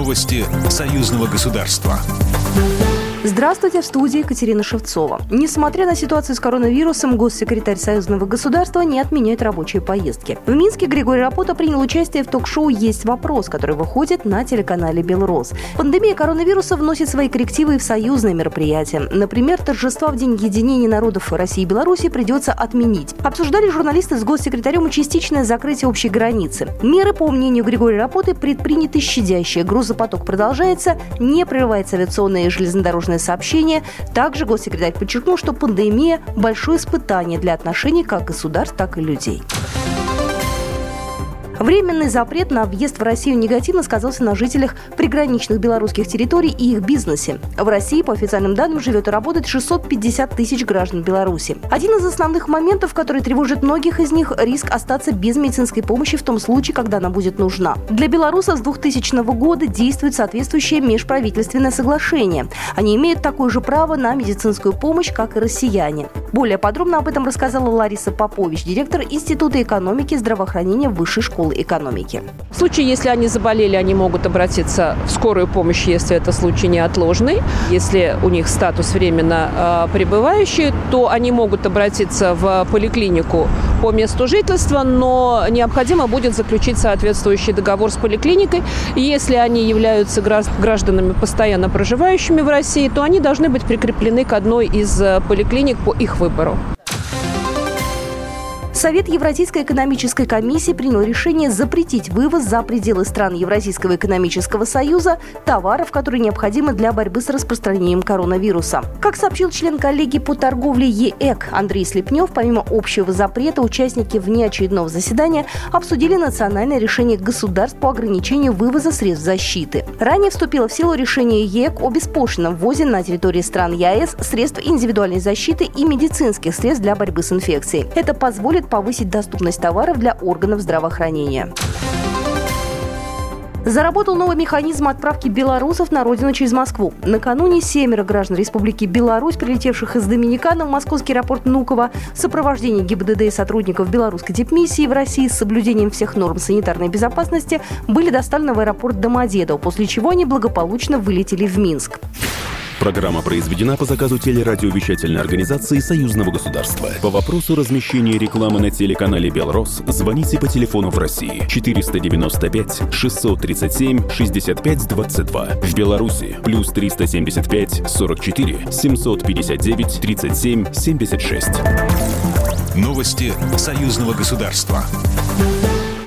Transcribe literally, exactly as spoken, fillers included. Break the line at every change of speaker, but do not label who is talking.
Новости союзного государства.
Здравствуйте, в студии Екатерина Шевцова. Несмотря на ситуацию с коронавирусом, госсекретарь союзного государства не отменяет рабочие поездки. В Минске Григорий Рапота принял участие в ток-шоу «Есть вопрос», который выходит на телеканале «Белрос». Пандемия коронавируса вносит свои коррективы и в союзные мероприятия. Например, торжества в День единения народов России и Беларуси придется отменить. Обсуждали журналисты с госсекретарем частичное закрытие общей границы. Меры, по мнению Григория Рапоты, предприняты щадящие. Грузопоток продолжается, не прерывается авиационное и железнодорожное сообщение. Также госсекретарь подчеркнул, что пандемия – большое испытание для отношений как государств, так и людей. Временный запрет на въезд в Россию негативно сказался на жителях приграничных белорусских территорий и их бизнесе. В России, по официальным данным, живет и работает шестьсот пятьдесят тысяч граждан Беларуси. Один из основных моментов, который тревожит многих из них – риск остаться без медицинской помощи в том случае, когда она будет нужна. Для белорусов с двухтысячного года действует соответствующее межправительственное соглашение. Они имеют такое же право на медицинскую помощь, как и россияне. Более подробно об этом рассказала Лариса Попович, директор Института экономики и здравоохранения Высшей школы экономики.
В случае, если они заболели, они могут обратиться в скорую помощь, если это случай неотложный. Если у них статус временно э, пребывающий, то они могут обратиться в поликлинику по месту жительства, но необходимо будет заключить соответствующий договор с поликлиникой. И если они являются гражданами, постоянно проживающими в России, то они должны быть прикреплены к одной из поликлиник по их выбору.
Совет Евразийской экономической комиссии принял решение запретить вывоз за пределы стран Евразийского экономического союза товаров, которые необходимы для борьбы с распространением коронавируса. Как сообщил член коллегии по торговле ЕЭК Андрей Слепнев, помимо общего запрета, участники внеочередного заседания обсудили национальное решение государств по ограничению вывоза средств защиты. Ранее вступило в силу решение ЕЭК о беспошлинном ввозе на территории стран ЕАЭС средств индивидуальной защиты и медицинских средств для борьбы с инфекцией. Это позволит повысить доступность товаров для органов здравоохранения. Заработал новый механизм отправки белорусов на родину через Москву. Накануне семеро граждан Республики Беларусь, прилетевших из Доминиканы в московский аэропорт Внуково в сопровождении ГИБДД и сотрудников белорусской дипмиссии в России с соблюдением всех норм санитарной безопасности, были доставлены в аэропорт Домодедово, после чего они благополучно вылетели в Минск.
Программа произведена по заказу телерадиовещательной организации Союзного государства. По вопросу размещения рекламы на телеканале «Белрос» звоните по телефону в России четыреста девяносто пять шестьсот тридцать семь шестьдесят пять двадцать два. В Беларуси плюс триста семьдесят пять сорок четыре семьсот пятьдесят девять тридцать семь семьдесят шесть.
Новости союзного государства.